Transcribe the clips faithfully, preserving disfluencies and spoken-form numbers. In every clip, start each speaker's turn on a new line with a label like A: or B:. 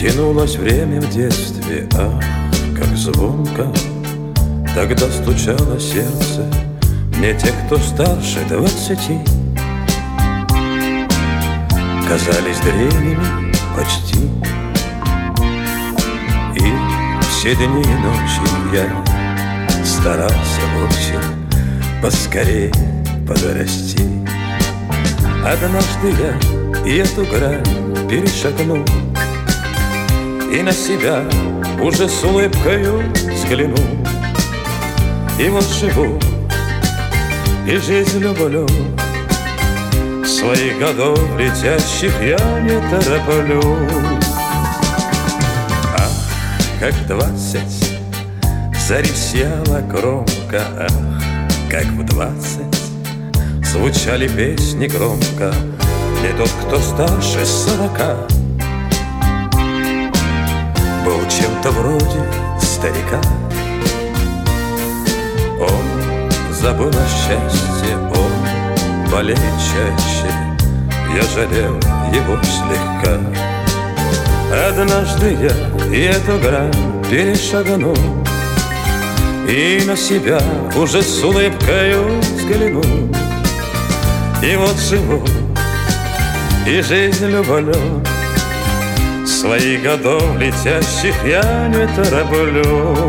A: Тянулось время в детстве, ах, как звонко тогда стучало сердце. Мне те, кто старше двадцати, казались древними почти. И все дни и ночи я старался очень поскорее подрасти. Однажды я и эту грань перешагнул, и на себя уже с улыбкою взглянул. И вот живу, и жизнь люблю, своих годов летящих я не тороплю. Ах, как двадцать зарисела громко, ах, как в двадцать звучали песни громко. Не тот, кто старше сорока, был чем-то вроде старика. Он забыл о счастье, он болеет чаще, я жалел его слегка. Однажды я и эту грань перешагнул, и на себя уже с улыбкою взглянул. И вот живу, и жизнь люблю, своих годов летящих я не тороплю.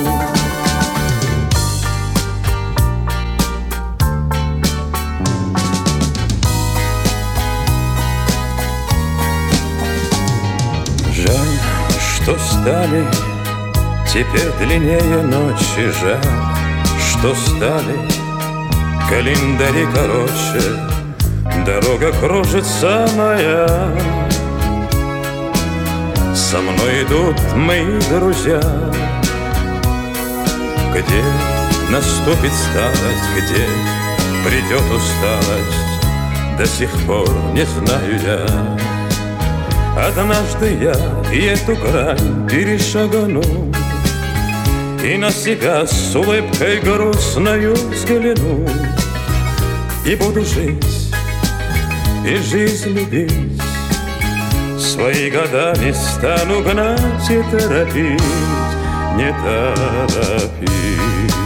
A: Жаль, что стали теперь длиннее ночи, жаль, что стали календари короче, дорога кружится моя. Со мной идут мои друзья. Где наступит старость, где придет усталость, до сих пор не знаю я. Однажды я и эту грань перешагну, и на себя с улыбкой грустною взгляну. И буду жить, и жизнь любить, свои года не стану гнать и торопить, не торопить.